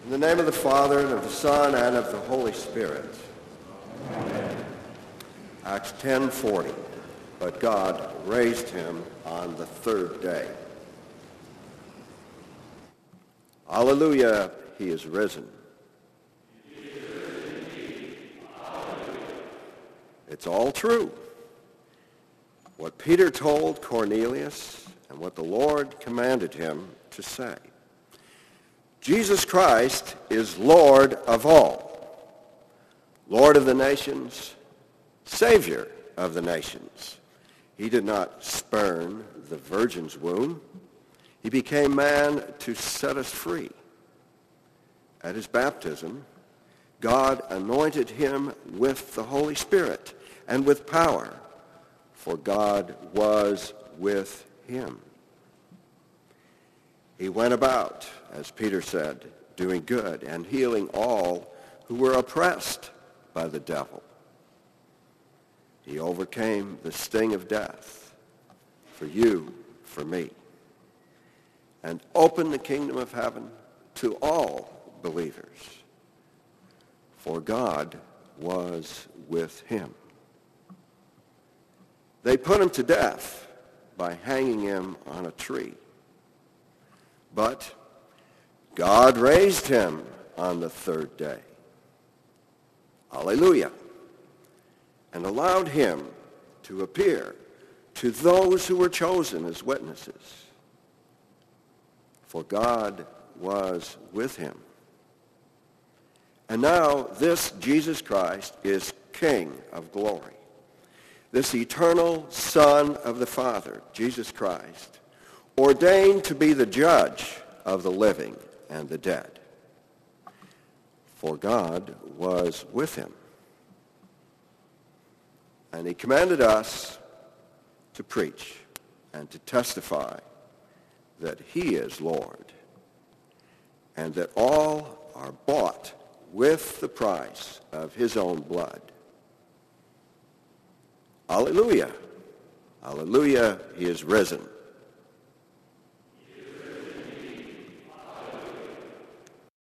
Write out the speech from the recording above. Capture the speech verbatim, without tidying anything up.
In the name of the Father, and of the Son, and of the Holy Spirit. Amen. Acts ten forty. But God raised him on the third day. Hallelujah, he is risen. He is risen indeed. Hallelujah. It's all true. What Peter told Cornelius and what the Lord commanded him to say. Jesus Christ is Lord of all, Lord of the nations, Savior of the nations. He did not spurn the virgin's womb. He became man to set us free. At his baptism, God anointed him with the Holy Spirit and with power, for God was with him. He went about, as Peter said, doing good and healing all who were oppressed by the devil. He overcame the sting of death for you, for me, and opened the kingdom of heaven to all believers. For God was with him. They put him to death by hanging him on a tree. But God raised him on the third day. Hallelujah. And allowed him to appear to those who were chosen as witnesses. For God was with him. And now this Jesus Christ is King of glory. This eternal Son of the Father, Jesus Christ, ordained to be the judge of the living and the dead. For God was with him. And he commanded us to preach and to testify that he is Lord, and that all are bought with the price of his own blood. Hallelujah. Hallelujah, he is risen.